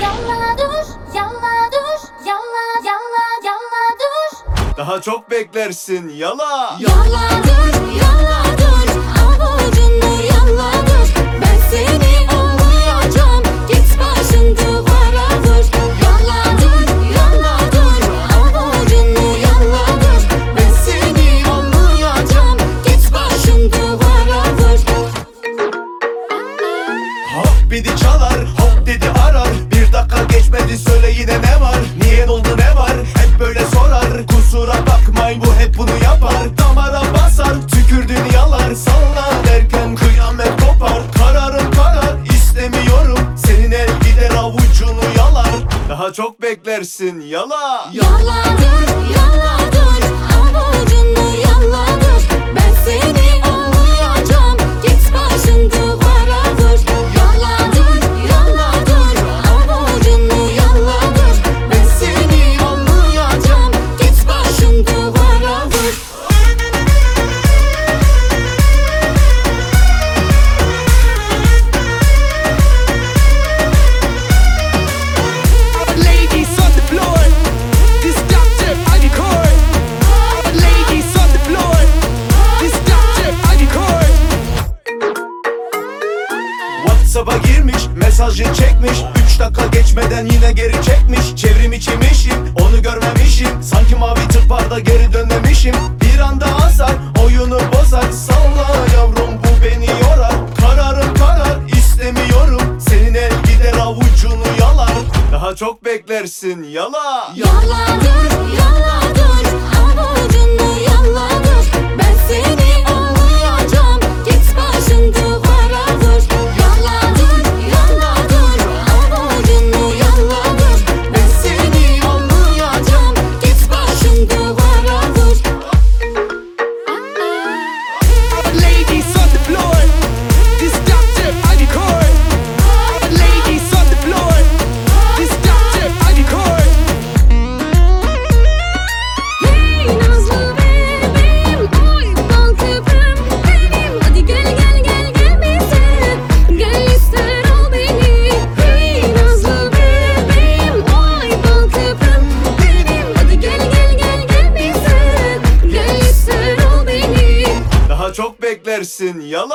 Yalla dur, yalla dur, yalla dur. Daha çok beklersin yala. Yalla dur, yalla dur, avucunu yalla dur. Ben seni anlayacağım, git başın duvara vur. Yalla dur, avucunu yalla dur. Ben seni anlayacağım, git başın duvara vur. Hop bidi çalar, hop dedi arar. Bir dakika geçmedi söyle yine ne var? Niye oldu ne var? Hep böyle sorar. Kusura bakmayın bu hep bunu yapar. Damara basar, tükürdüğünü yalar. Salla derken kıyamet kopar. Kararım karar, istemiyorum. Senin el gider avucunu yalar. Daha çok beklersin yala. Yalla dur, avucunu yalla dur. Ben seni anlayacağım, git başın duvara vur. Yalla dur, avucunu yalla dur. Ben seni anlayacağım, git başın duvara vur. Ladies on the floor, this doctor I record. Ladies on the floor, this doctor I record. WhatsApp'a girmiş, mesajı çekmiş. 3 dakika geçmeden yine geri çekmiş. Çevrim içimişim, onu görmemişim. Sanki mavi tıp var da geri dönmemişim. Bir anda asar, oyunu bozar. Salla yavrum bu beni yorar. Kararım karar, istemiyorum. Senin el gider avucunu yalar. Daha çok beklersin yala. Yalla dur, avucunu yalla dur. Ben seni anlayacağım, git başın duvara vur. Yalla dur, avucunu yalla dur. Ben seni anlayacağım, git başın duvara vur. Ladies on the floor, this doctor I record. Ladies on the floor, this doctor I record. Hey nazlı bebeğim, oy bal köprüm benim. Hadi gel bize, gel ister ol beni. Hey nazlı bebeğim, oy bal köprüm benim. Hadi gel bize, gel ister ol beni. Daha çok beklersin yala.